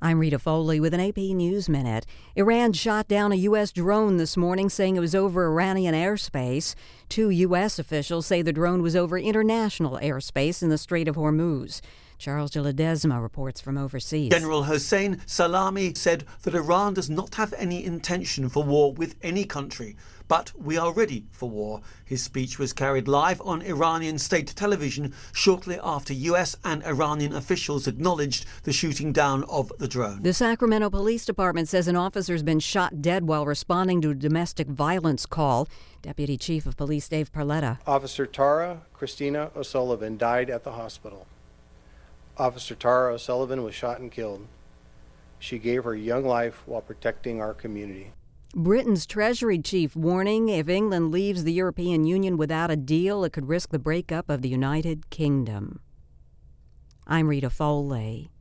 I'm Rita Foley with an AP News Minute. Iran shot down a U.S. drone this morning, saying it was over Iranian airspace. 2 U.S. officials say the drone was over international airspace in the Strait of Hormuz. Charles de Ledesma reports from overseas. General Hossein Salami said that Iran does not have any intention for war with any country, but we are ready for war. His speech was carried live on Iranian state television shortly after U.S. and Iranian officials acknowledged the shooting down of the drone. The Sacramento Police Department says an officer's been shot dead while responding to a domestic violence call. Deputy Chief of Police Dave Perletta. Officer Tara Christina O'Sullivan died at the hospital. Officer Tara O'Sullivan was shot and killed. She gave her young life while protecting our community. Britain's Treasury chief warning if England leaves the European Union without a deal, it could risk the breakup of the United Kingdom. I'm Rita Foley.